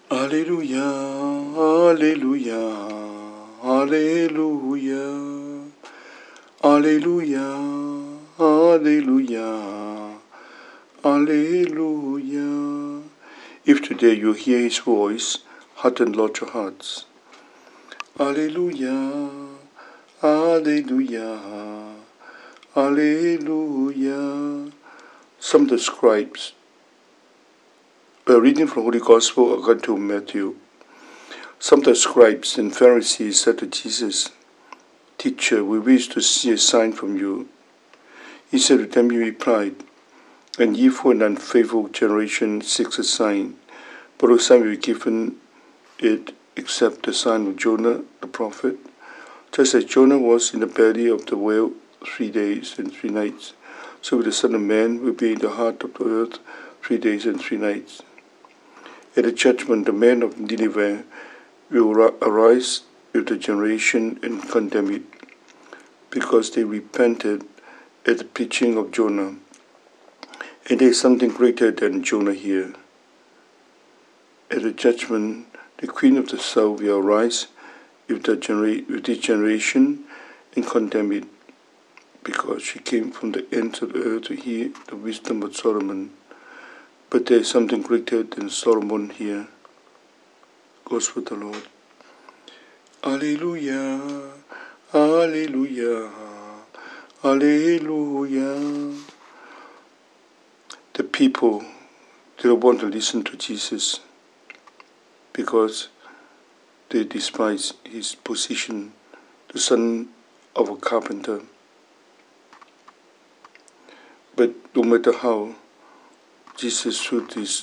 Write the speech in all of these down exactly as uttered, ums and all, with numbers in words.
Alleluia, Alleluia, Alleluia, Alleluia, Alleluia, Alleluia. If today you hear His voice, harden Lord your hearts. Alleluia, Alleluia, Alleluia. Some of the scribes, a reading from Holy Gospel according to Matthew. Some of the scribes and Pharisees said to Jesus, "Teacher, we wish to see a sign from you." He said to them, he replied, "An evil and unfaithful generation seeks a sign, but no sign will be given it except the sign of Jonah the prophet. Just as Jonah was in the belly of the whale three days and three nights, so will the Son of Man will be in the heart of the earth three days and three nights. At the judgment, the men of Nineveh will arise with the generation and condemn it, because they repented at the preaching of Jonah. And there is something greater than Jonah here. At the judgment, the queen of the south will arise with, the genera- with this generation and condemn it, because she came from the ends of the earth to hear the wisdom of Solomon. But there is something greater than Solomon here." Gospel of the Lord. Alleluia, Alleluia, Alleluia. The people didn't want to listen to Jesus because they despise his position, the son of a carpenter. But no matter how Jesus through this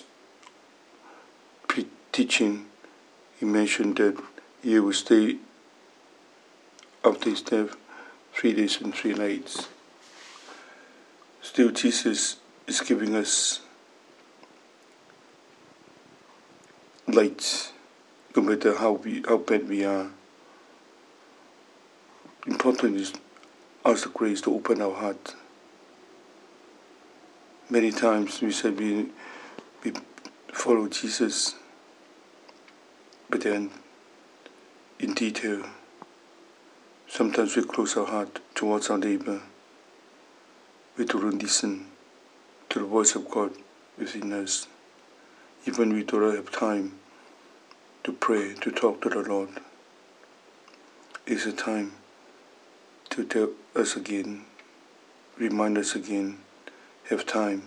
teaching, he mentioned that he will stay after his death three days and three nights. Still, Jesus is giving us light, no matter how we, how bad we are. Important is ask the grace to open our heart. Many times we said we, we follow Jesus, but then in detail, sometimes we close our heart towards our neighbor. We don't listen to the voice of God within us. Even we don't have time to pray, to talk to the Lord. It's a time to tell us again, remind us again, have time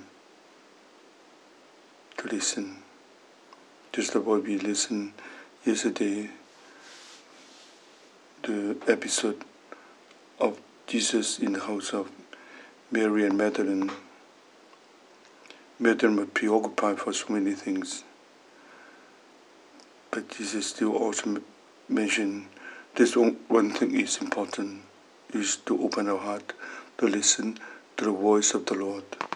to listen. Just the way we listened yesterday, the episode of Jesus in the house of Mary and Magdalene. Magdalene was preoccupied for so many things, but Jesus still also mentioned this one thing is important, is to open our heart to listen to the voice of the Lord.